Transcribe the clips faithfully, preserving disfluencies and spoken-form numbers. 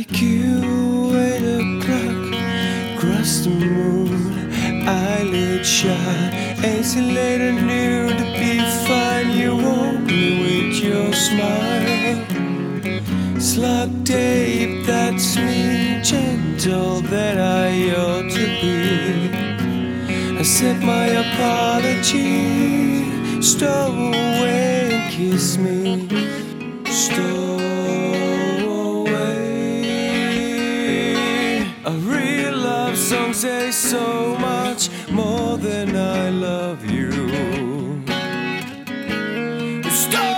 like you, eight o'clock, across the moon, eyelid shut, later knew to be fine. You woke me with your smile. Slug tape, that's me, gentle that I ought to be. Accept my apology, stow away and kiss me. Stow away. A real love song says so much more than I love you. Stow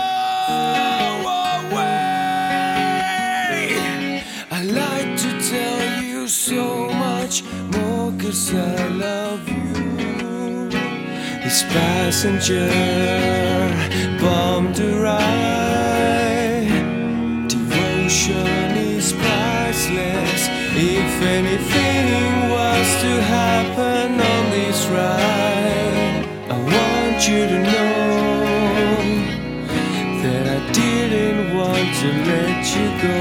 away. I like to tell you so much more 'cause I love you. This passenger bombed to ride. Devotion is priceless. If anything was to happen on this ride, I want you to know that I didn't want to let you go.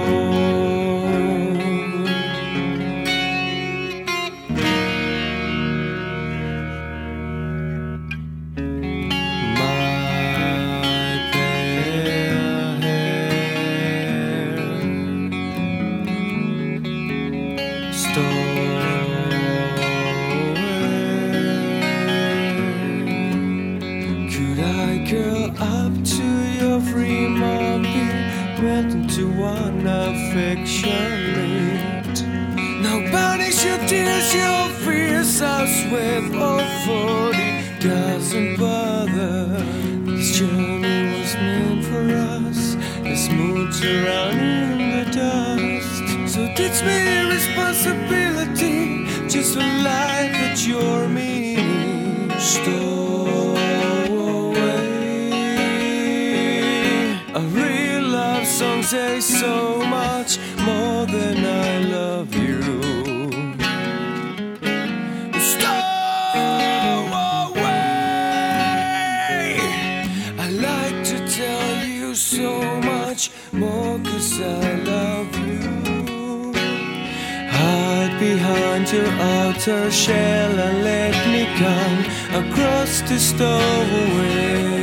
Could I curl up to your free mommy, melt into one affectionate? Now banish your tears, your fears, I swear all forty doesn't bother. This journey was meant for us, as moods around in the dust. So teach me responsibility, just a life that you're meaning. Stow away. A real love song says so much more than I love you. Stow away. I like to tell you so much more 'cause I love you. Hide behind your outer shell and let me come across the stowaway.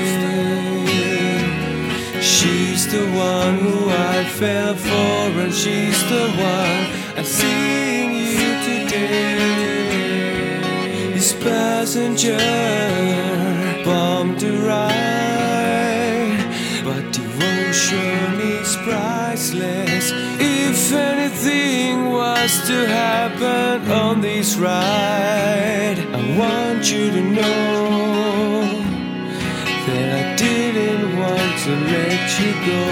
She's the one who I fell for, and she's the one I'm seeing you today. This passenger bombed to ride, but devotion is priceless. If anything was to happen on this ride, I want you to know that I didn't want to let you go.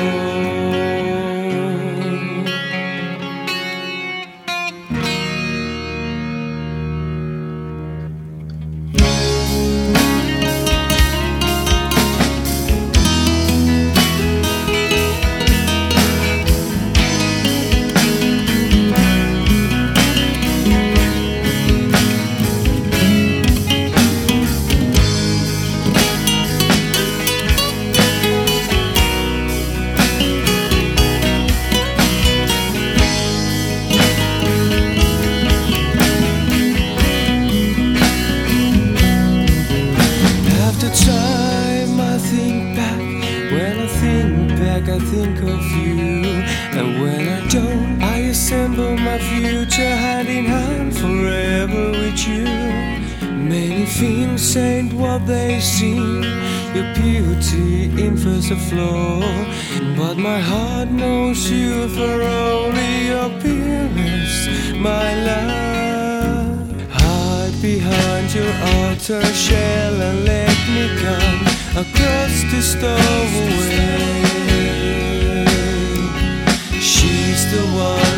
I think of you, and when I don't, I assemble my future hand in hand forever with you. Many things ain't what they seem, your beauty in first a flaw, but my heart knows you for only your appearance, my love. Hide behind your outer shell and let me come across the stowaway. She's the one